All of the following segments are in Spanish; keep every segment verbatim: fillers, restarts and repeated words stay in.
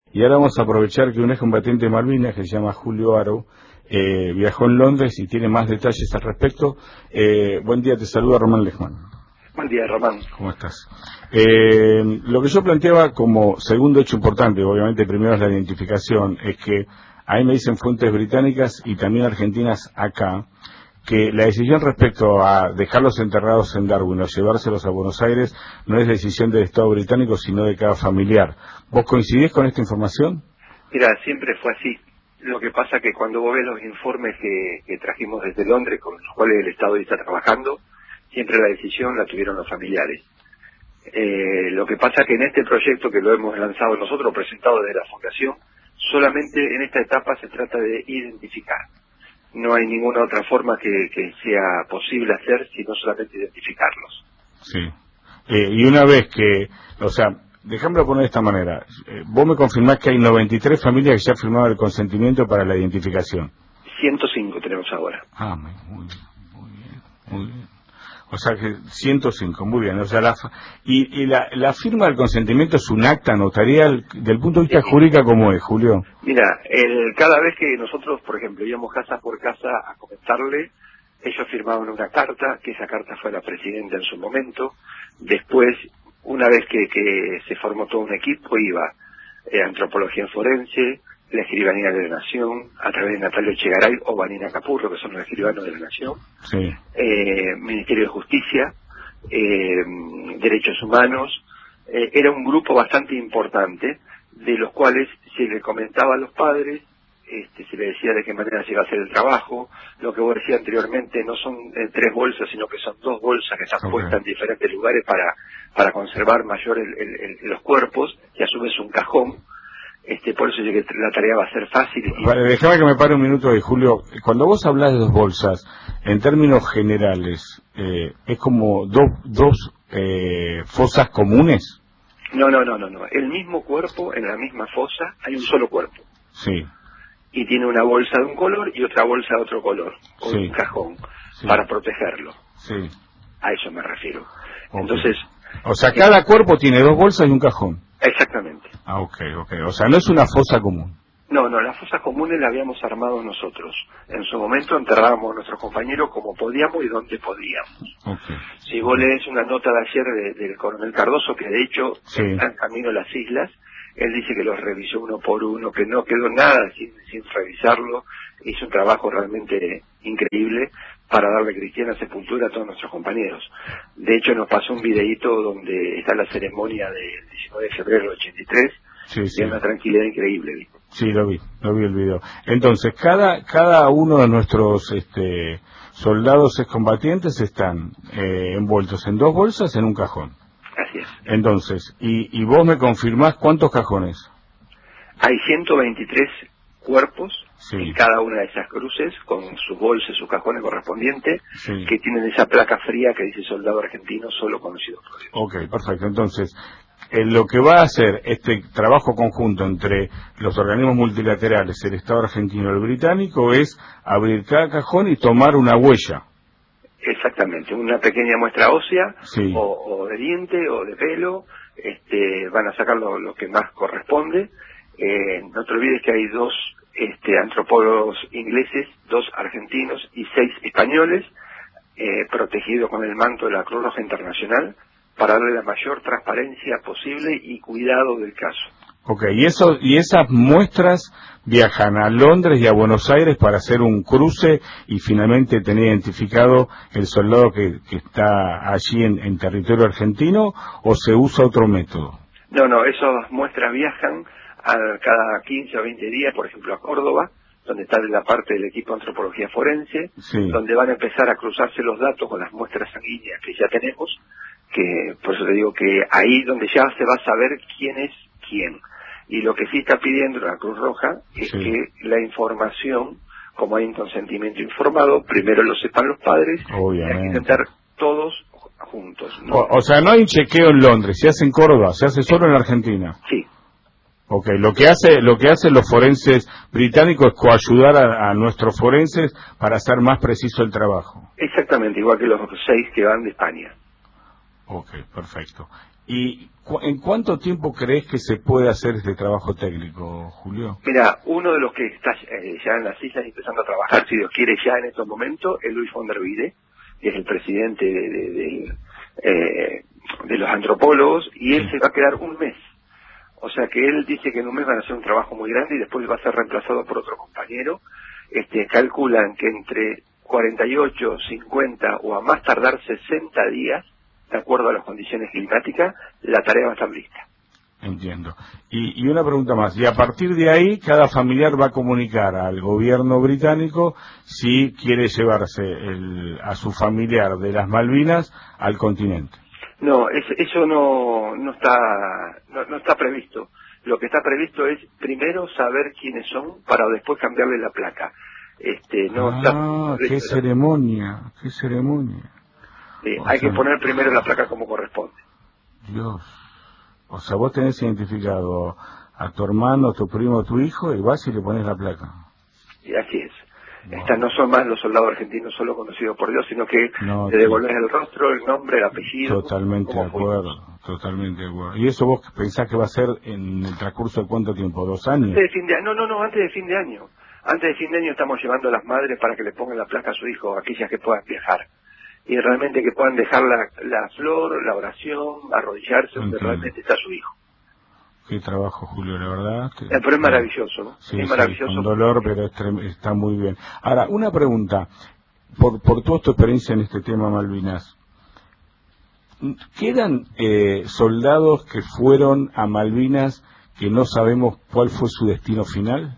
Y ahora vamos a aprovechar que un excombatiente de Malvinas, que se llama Julio Aro, eh, viajó en Londres y tiene más detalles al respecto. Eh, buen día, te saluda Román Lejman. Buen día, Román. ¿Cómo estás? Eh, lo que yo planteaba como segundo hecho importante, obviamente primero es la identificación, es que ahí me dicen fuentes británicas y también argentinas acá, que la decisión respecto a dejarlos enterrados en Darwin o llevárselos a Buenos Aires no es decisión del Estado británico, sino de cada familiar. ¿Vos coincidís con esta información? Mira, siempre fue así. Lo que pasa que cuando vos ves los informes que, que trajimos desde Londres, con los cuales el Estado está trabajando, siempre la decisión la tuvieron los familiares. Eh, lo que pasa que en este proyecto que lo hemos lanzado nosotros, presentado desde la Fundación, solamente en esta etapa se trata de identificar. No hay ninguna otra forma que, que sea posible hacer, sino solamente identificarlos. Sí. Eh, y una vez que, o sea, déjamelo poner de esta manera, eh, vos me confirmás que hay noventa y tres familias que ya firmaron el consentimiento para la identificación. ciento cinco tenemos ahora. Ah, muy bien, muy bien, muy bien. O sea que ciento cinco, muy bien. O sea, la, y, y la, la firma del consentimiento es un acta notarial del punto de vista jurídico, ¿cómo es, Julio? Mira, el, cada vez que nosotros, por ejemplo, íbamos casa por casa a comentarle, ellos firmaban una carta, que esa carta fue la presidenta en su momento. Después, una vez que, que se formó todo un equipo, iba eh, Antropología Forense, la Escribanía de la Nación, a través de Natalio Echegaray o Vanina Capurro, que son los escribanos de la Nación, sí. eh, Ministerio de Justicia, eh, Derechos Humanos. Eh, era un grupo bastante importante, de los cuales se le comentaba a los padres, este, se le decía de qué manera se iba a hacer el trabajo. Lo que vos decías anteriormente no son eh, tres bolsas, sino que son dos bolsas que están okay. puestas en diferentes lugares para para conservar mayor el, el, el, los cuerpos, y a su vez un cajón. Este, por eso digo que la tarea va a ser fácil. Y... Vale, déjame que me pare un minuto ahí, Julio. Cuando vos hablas de dos bolsas, en términos generales, eh, ¿es como dos, dos eh, fosas comunes? No, no, no, no, no. El mismo cuerpo, en la misma fosa, hay un solo cuerpo. Sí. Y tiene una bolsa de un color y otra bolsa de otro color, o sí. un cajón, sí. para protegerlo. Sí. A eso me refiero. Okay. Entonces... O sea, cada cuerpo tiene dos bolsas y un cajón. Exactamente. Ah, ok, ok. O sea, no es una fosa común. No, no, las fosas comunes las habíamos armado nosotros. En su momento enterrábamos a nuestros compañeros como podíamos y donde podíamos. Okay. Si vos lees una nota de ayer de, del coronel Cardoso, que de hecho sí. está en camino a las islas, él dice que los revisó uno por uno, que no quedó nada sin, sin revisarlo. Hizo un trabajo realmente increíble para darle cristiana sepultura a todos nuestros compañeros. De hecho, nos pasó un videíto donde está la ceremonia del diecinueve de febrero del ochenta y tres, sí, y sí. una tranquilidad increíble, ¿viste? Sí, lo vi, lo vi el video. Entonces, cada cada uno de nuestros este, soldados excombatientes están eh, envueltos en dos bolsas en un cajón. Así es. Entonces, y, y vos me confirmás cuántos cajones. Hay ciento veintitrés cuerpos sí. en cada una de esas cruces, con sus bolsas, sus cajones correspondientes, sí. que tienen esa placa fría que dice soldado argentino solo conocido por Dios. Ok, perfecto. Entonces, en lo que va a hacer este trabajo conjunto entre los organismos multilaterales, el Estado argentino y el británico, es abrir cada cajón y tomar una huella. Exactamente, una pequeña muestra ósea, sí. o, o de diente, o de pelo. Este, van a sacar lo, lo que más corresponde. Eh, no te olvides que hay dos este, antropólogos ingleses, dos argentinos y seis españoles, eh, protegidos con el manto de la Cruz Roja Internacional, para darle la mayor transparencia posible y cuidado del caso. Ok, y eso y esas muestras viajan a Londres y a Buenos Aires para hacer un cruce y finalmente tener identificado el soldado que, que está allí en, en territorio argentino, ¿o se usa otro método? No, no, esas muestras viajan a cada quince o veinte días, por ejemplo, a Córdoba, donde está la parte del equipo de antropología forense, sí. donde van a empezar a cruzarse los datos con las muestras sanguíneas que ya tenemos, que por eso te digo que ahí donde ya se va a saber quién es quién. Y lo que sí está pidiendo la Cruz Roja es sí. que la información, como hay un consentimiento informado, primero lo sepan los padres, obviamente. Y hay que intentar todos juntos, ¿no? O, o sea, no hay un chequeo en Londres, se hace en Córdoba, se hace solo en Argentina. Sí. Ok, lo que hace lo que hacen los forenses británicos es coayudar a, a nuestros forenses para hacer más preciso el trabajo. Exactamente, igual que los seis que van de España. Ok, perfecto. ¿Y cu en cuánto tiempo crees que se puede hacer este trabajo técnico, Julio? Mira, uno de los que está eh, ya en las islas empezando a trabajar, si Dios quiere, ya en estos momentos, es Luis von der Wide, que es el presidente de, de, de, eh, de los antropólogos, y él Sí. se va a quedar un mes. O sea que él dice que en un mes van a hacer un trabajo muy grande y después va a ser reemplazado por otro compañero. Este, calculan que entre cuarenta y ocho, cincuenta o a más tardar sesenta días, de acuerdo a las condiciones climáticas, la tarea va a estar lista. Entiendo. Y, y una pregunta más. Y a partir de ahí, cada familiar va a comunicar al gobierno británico si quiere llevarse el, a su familiar de las Malvinas al continente. No, es, eso no, no está, no, no está previsto. Lo que está previsto es primero saber quiénes son para después cambiarle la placa. Este, no Ah, está, qué ceremonia, qué ceremonia. eh, O hay sea, que poner primero la placa como corresponde. Dios. O sea, vos tenés identificado a tu hermano, tu primo, tu hijo, y vas y le pones la placa. Y así es. Wow. Estas no son más los soldados argentinos solo conocidos por Dios, sino que No, le devolvés el rostro, el nombre, el apellido. totalmente de acuerdo, totalmente de acuerdo. ¿Y eso vos pensás que va a ser en el transcurso de cuánto tiempo? ¿Dos años? Antes de fin de año. No, no, no, antes de fin de año. Antes de fin de año estamos llevando a las madres para que le pongan la placa a su hijo, aquellas que puedan viajar. Y realmente que puedan dejar la, la flor, la oración, arrodillarse donde Entiendo. realmente está su hijo. Qué trabajo, Julio, la verdad. Que, Eh, pero es maravilloso, ¿no? Sí, es sí, maravilloso. con dolor, pero es trem- está muy bien. Ahora, una pregunta. Por, por toda tu experiencia en este tema, Malvinas, ¿quedan eh, soldados que fueron a Malvinas que no sabemos cuál fue su destino final?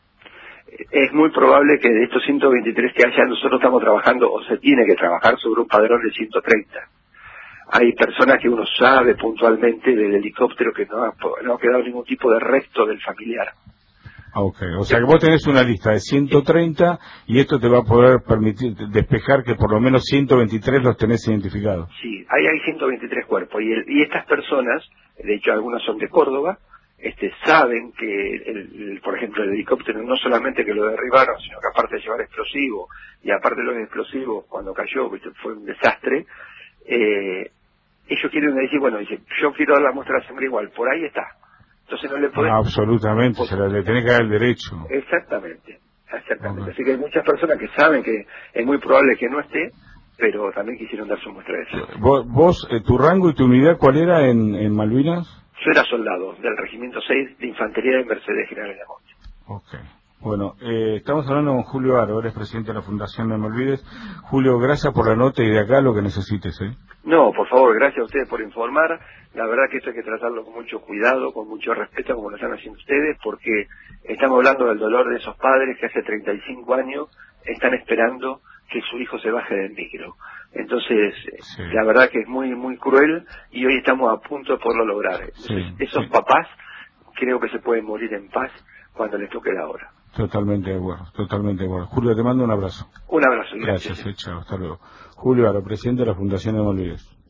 Es muy probable que de estos ciento veintitrés que haya, nosotros estamos trabajando, o se tiene que trabajar sobre un padrón de ciento treinta. Hay personas que uno sabe puntualmente del helicóptero que no ha, no ha quedado ningún tipo de resto del familiar. Ok, o sea que vos tenés una lista de ciento treinta y esto te va a poder permitir despejar que por lo menos ciento veintitrés los tenés identificados. Sí, ahí hay ciento veintitrés cuerpos y, el, y estas personas, de hecho algunas son de Córdoba, este, saben que, el, el, por ejemplo, el helicóptero no solamente que lo derribaron, sino que aparte de llevar explosivos, y aparte de los explosivos, cuando cayó, ¿viste? Fue un desastre, eh, ellos quieren decir, bueno, dice, yo quiero dar la muestra de sangre igual, por ahí está. Entonces no le podés... Ah, absolutamente, por... se le, le tenés que dar el derecho. Exactamente, exactamente. Okay. Así que hay muchas personas que saben que es muy probable que no esté, pero también quisieron dar su muestra de sangre. ¿Vos, vos eh, tu rango y tu unidad cuál era en, en Malvinas? Yo era soldado del Regimiento seis de Infantería de Mercedes General de Amonte. Ok. Bueno, eh, estamos hablando con Julio Aro, eres presidente de la Fundación No Me Olvides. Julio, gracias por la nota y de acá lo que necesites, ¿eh? No, por favor, gracias a ustedes por informar. La verdad que esto hay que tratarlo con mucho cuidado, con mucho respeto, como lo están haciendo ustedes, porque estamos hablando del dolor de esos padres que hace treinta y cinco años están esperando que su hijo se baje del micro. Entonces, sí. La verdad que es muy, muy cruel y hoy estamos a punto de poderlo lograr. Entonces, sí, esos sí. papás creo que se pueden morir en paz cuando les toque la hora. Totalmente de acuerdo, totalmente de acuerdo. Julio, te mando un abrazo. Un abrazo, gracias. Gracias, eh, chao, hasta luego. Julio Aro, presidente de la Fundación No Me Olvides.